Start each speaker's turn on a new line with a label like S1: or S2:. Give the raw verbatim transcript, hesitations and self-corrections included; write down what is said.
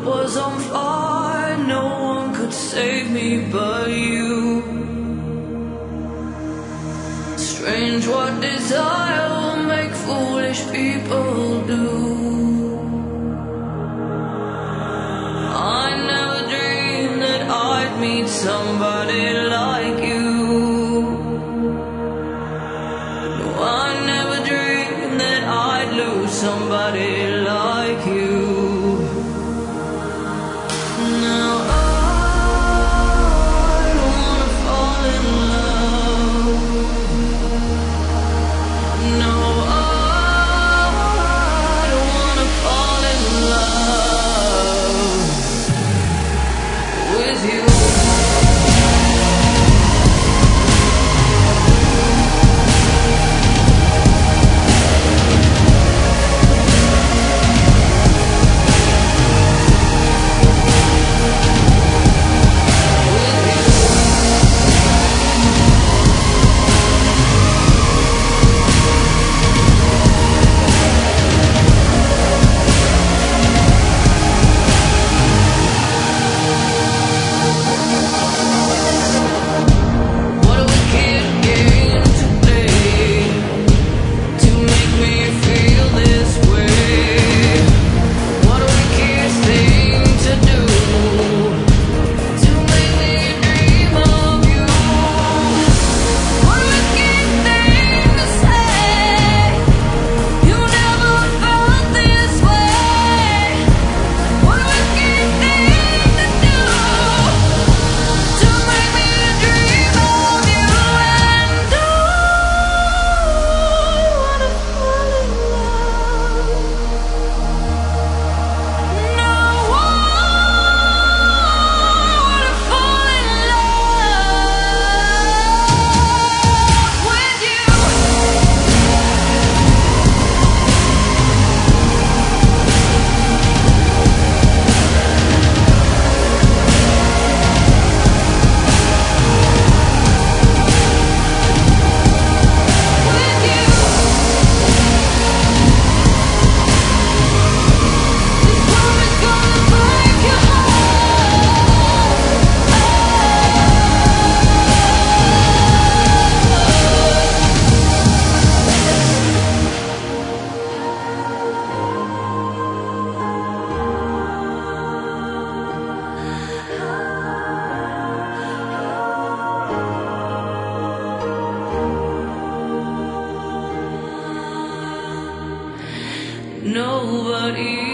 S1: world was on fire, no one could save me but you. Strange what desire will make foolish people do. I never dreamed that I'd meet somebody like you. No, I never dreamed that I'd lose somebody like you. Now I don't wanna fall in love. No, I don't wanna fall in love with you. Nobody